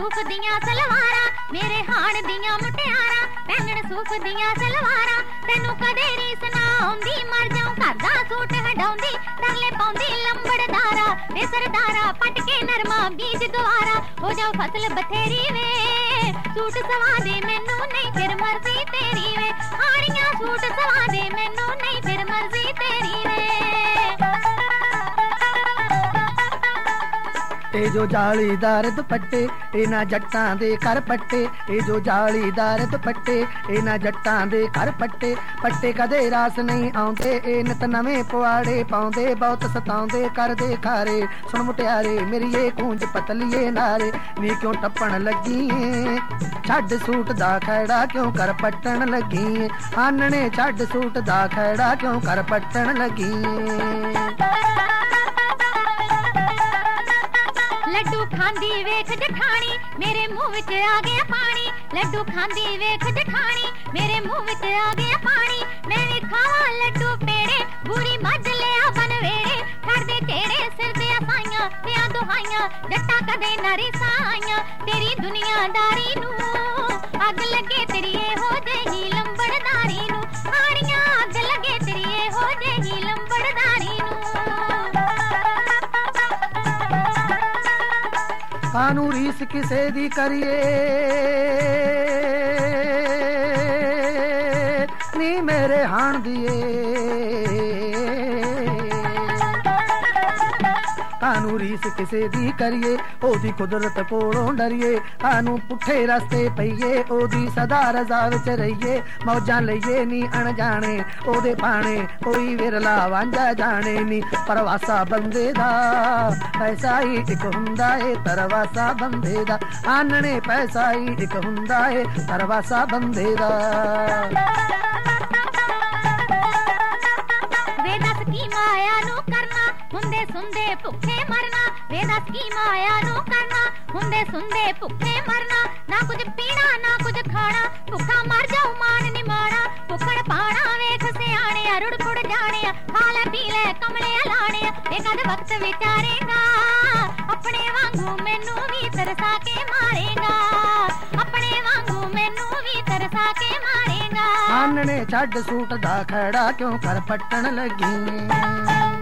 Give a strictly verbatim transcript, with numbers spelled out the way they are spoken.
सूफ दियां सलवारां मेरे हाण दियां मुटियारां पैंजण सूफ दियां सलवारां तैनू कदे रीस ना आउंदी मर जाऊं घर दा सूट हटाउंदी तरले पाउंदी लंबड़दारा वे सरदारा पट के नरमा बीज गवारा हो जाओ फसल बथेरी वे सूट सवा दे मैनू नहीं फिर मर्जी तेरी वे हाड़ियां सूट सवा दे मैनू नहीं फिर मर्जी तेरी वे ए जो जालीदार दुपट्टे इना जट्टां दे कर पट्टे ए जो जालीदार दुपट्टे इना जट्टां दे कर पट्टे पट्टे कदे रास नहीं आउंदे ए नित नवें पवाड़े पाउंदे बहुत सताउंदे कर दे खारे सुन मुटियारे मेरी ये कूंज पतलीए नारे नी क्यों टप्पण लगी छड्ड सूट दा खैड़ा क्यों कर पट्टन लगी आनने छड्ड सूट दा खैड़ा क्यों कर पट्टन लगी लड्डू खांदी वेख जठानी मेरे मुंह विच आ गया पानी लड्डू खांदी वेख जठानी मेरे मुंह विच आ गया पानी मैं भी खावां लड्डू पेड़े बुरी मझ लिया बनवेड़े कर दे तेरे सिर ते साइयां ते दुहाइयां जट्टा कदे नारी साइयां तेरी दुनियादारी नू अग लगे तेरी हो जेही लंबड़दारी नू हाड़ियां अग लगे तेरी हो जेही लंबड़दारी नू कानू रीस किसे दी करिए नी मेरे हाण दिए कानू रीस किसे दी करिए ओदी कुदरत कोलों डरिए कानू पुठे रस्ते पईए ओदी सदा रजा विच रहिए मौजां लईए नी अणजाणे ओदे पाणे कोई विरला वांझा जाने नी परवासा बंदे दा पैसा ही इक हुंदा ए तरवासा बंदे दा आनने पैसा ही इक हुंदा ए तरवासा बंदे दा वे दस की माया नू करना हुंदे सुंदे भुखे मरना वे दस की माया नू करना हुंदे सुंदे भुखे मरना ना कुछ पीना ना कुछ खाना भुखा मर जाऊं मान निमाना भुखड़ पाना वेख सियाणे रुड़ फुड़ जाने खा ले पी ले कमले लाने वे कद वक्त विचारेगा अपने वांगू मैनू भी तरसा के मारेगा अपने वांगू मैनू भी तरसा के मारेगा आनने छड्ड सूट दा खैड़ा क्यों कर पट्टन लगी